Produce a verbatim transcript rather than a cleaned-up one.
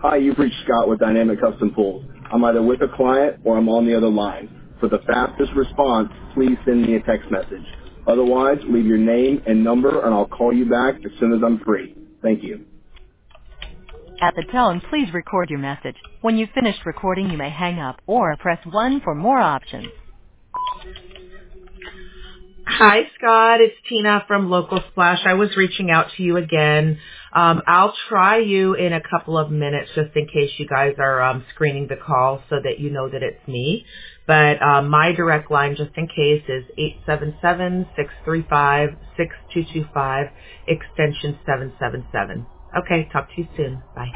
Hi, you've reached Scott with Dynamic Custom Pools. I'm either with a client or I'm on the other line. For the fastest response, please send me a text message. Otherwise, leave your name and number and I'll call you back as soon as I'm free. Thank you. At the tone, please record your message. When you've finished recording, you may hang up or press one for more options. Hi, Scott. It's Tina from Local Splash. I was reaching out to you again. Um, I'll try you in a couple of minutes just in case you guys are um, screening the call so that you know that it's me. But um, my direct line, just in case, is eight seven seven, six three five, six two two five, extension seven seven seven. Okay, talk to you soon. Bye.